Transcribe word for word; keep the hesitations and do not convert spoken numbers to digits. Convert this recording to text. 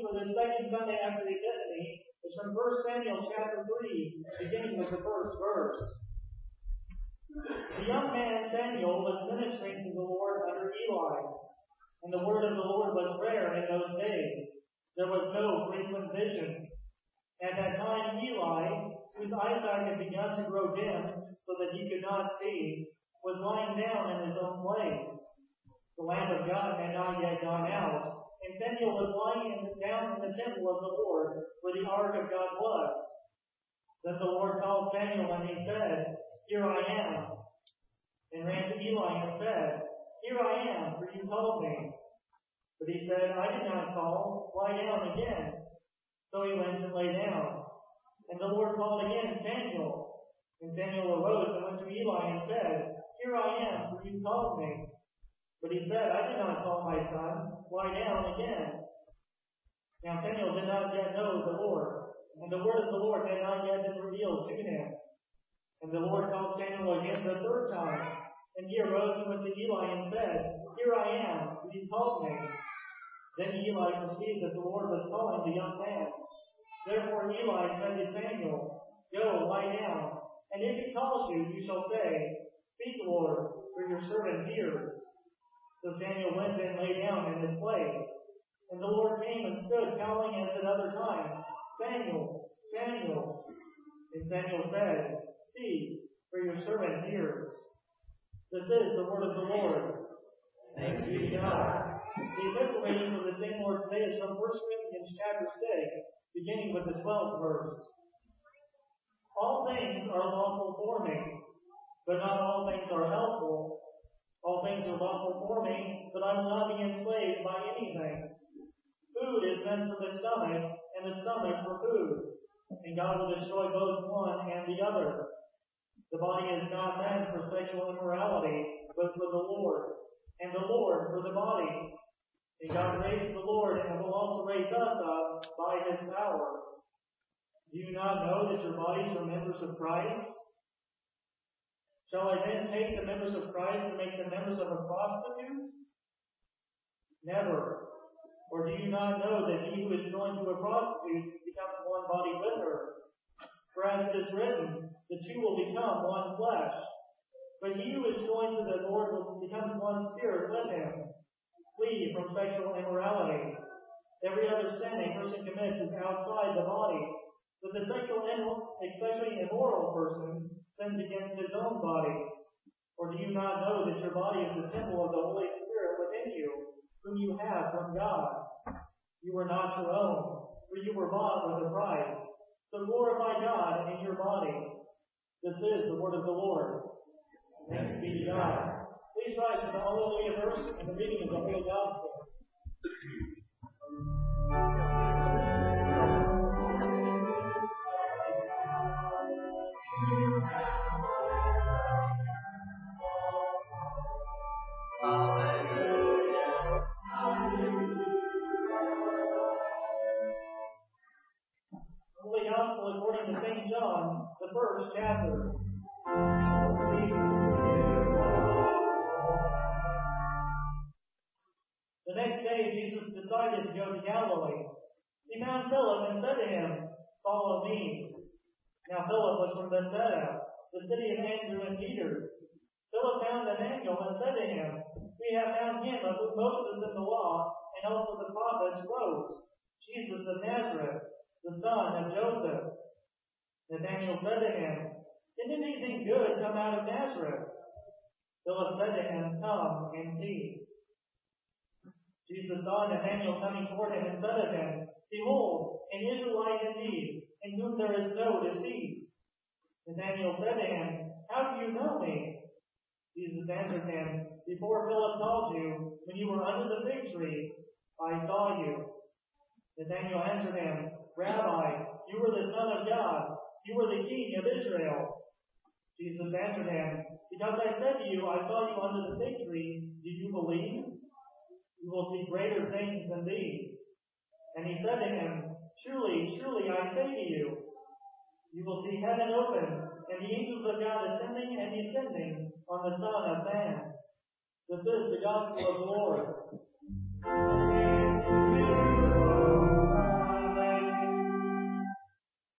for this second Sunday after the Epiphany is from First Samuel chapter three, beginning with the first verse. The young man Samuel was ministering to the Lord under Eli, and the word of the Lord was rare in those days. There was no frequent vision. At that time Eli, whose eyesight had begun to grow dim so that he could not see, was lying down in his own place. The Lamb of God had not yet gone out, and Samuel was lying down in the temple of the Lord, where the ark of God was. Then the Lord called Samuel, and he said, "Here I am." And ran to Eli and said, "Here I am, for you called me." But he said, "I did not call. Lie down again." So he went and lay down. And the Lord called again, "Samuel." And Samuel arose and went to Eli and said, "Here I am, for you called me." But he said, "I did not call my son. Lie down again." Now Samuel did not yet know the Lord, and the word of the Lord had not yet been revealed to him. And the Lord called Samuel again the third time. And he arose and went to Eli and said, "Here I am, for you called me." Then Eli perceived that the Lord was calling the young man. Therefore Eli said to Samuel, "Go, lie down, and if he calls you, you shall say, 'Speak, Lord, for your servant hears.'" So Samuel went and lay down in his place. And the Lord came and stood, calling as at other times, "Samuel, Samuel." And Samuel said, "Speak, for your servant hears." This is the word of the Lord. Thanks be to God. The epistle reading for the same Lord today is from First Corinthians chapter six, beginning with the twelfth verse. All things are lawful for me, but not all things are helpful. All things are lawful for me, but I will not be enslaved by anything. Food is meant for the stomach, and the stomach for food, and God will destroy both one and the other. The body is not meant for sexual immorality, but for the Lord, and the Lord for the body. And God raised the Lord and will also raise us up by His power. Do you not know that your bodies are members of Christ? Shall I then take the members of Christ and make them members of a prostitute? Never. Or do you not know that he who is joined to a prostitute becomes one body with her? For as it is written, the two will become one flesh. But he who is joined to the Lord will become one spirit with him. Flee from sexual immorality. Every other sin a person commits is outside the body, but the sexual sexually immoral person sins against his own body. Or do you not know that your body is the temple of the Holy Spirit within you, whom you have from God? You are not your own, for you were bought with a price. So glorify God in your body. This is the word of the Lord. Thanks be to God. Please rise for the Hallelujah verse and the reading of the Holy Gospel. The Holy Gospel according to Saint John, the first chapter. The next day Jesus decided to go to Galilee. He found Philip and said to him, "Follow me." Now Philip was from Bethsaida, the city of Andrew and Peter. Philip found Nathanael and said to him, "We have found him of whom Moses in the law and also the prophets wrote, Jesus of Nazareth, the son of Joseph." Nathanael said to him, "Can anything good come out of Nazareth?" Philip said to him, "Come and see." Jesus saw Nathanael coming toward him and said of him, "Behold, an Israelite indeed, in whom there is no deceit." Nathanael said to him, "How do you know me?" Jesus answered him, "Before Philip called you, when you were under the fig tree, I saw you." Nathanael answered him, "Rabbi, you are the Son of God. You are the King of Israel." Jesus answered him, "Because I said to you, I saw you under the fig tree, do you believe? You will see greater things than these." And he said to him, "Truly, truly, I say to you, you will see heaven open, and the angels of God ascending and descending on the Son of Man." This is the gospel of the Lord.